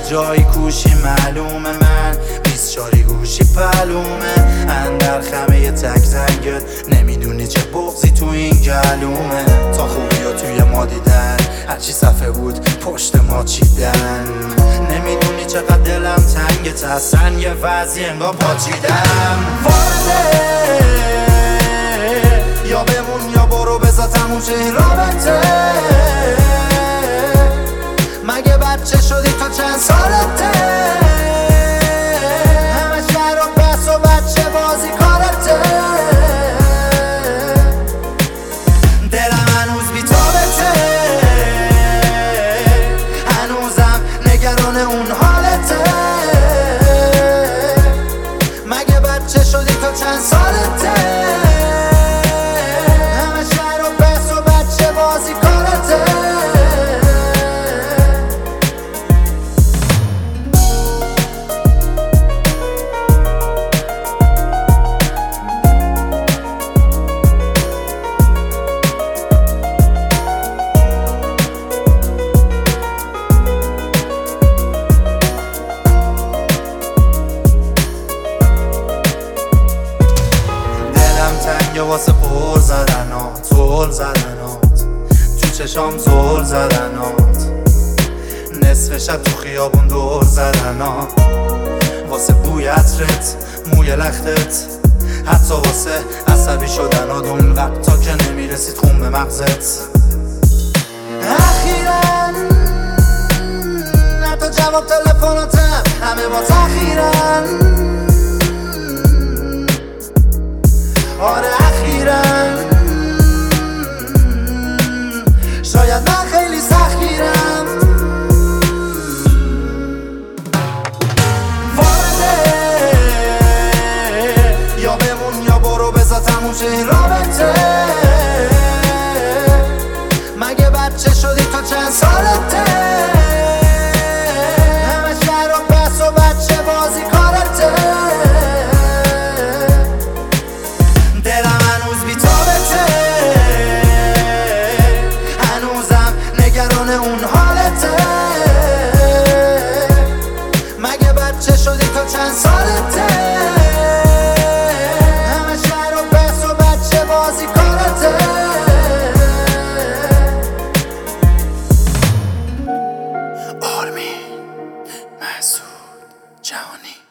جایی کوشی معلومه، من 24 گوشی پلومه. اندر خمه تک زنگت نمیدونی چه بغضی تو این گلومه. تا خوبی ها توی ما دیدن، هرچی صفحه بود پشت ما چیدن. نمیدونی چقدر دلم تنگت، اصلا یه وضعی انگار پاچیدم. وارده یا بمون یا برو، بذار تموم شه این رابطه. مگه بچه شدی تو چند سالته؟ همه شهر و بس و بچه بازی کارته. دلم هنوز بی تابته، هنوزم نگران اون حالته. مگه بچه شدی تو چند سالته؟ همه شهر و بس و بچه بازی کارته. تنگه واسه پر زدنات، زل زدنات تو چشام، زل زدنات نصف شب تو خیابون دور زدنات. واسه بوی عطرت، موی لختت، حتی واسه عصبی شدنات اون وقتا که نمیرسید خون به مغزت. اخیراً حتی جواب تلفناتم همه با تأخیرن. آره اخیراً شاید من خیلی سختگیرم. وارده یا بمون یا برو، بذار تموم شه این رابطه. مگه بچه شدی تو چند سالته؟ همه شهر و بس و بچه بازی کارته. اون حالته. مگه بچه شدی تو چند سالته؟ همه شهر و بس و بچه بازی کارته. آرمین مسعود جهانی.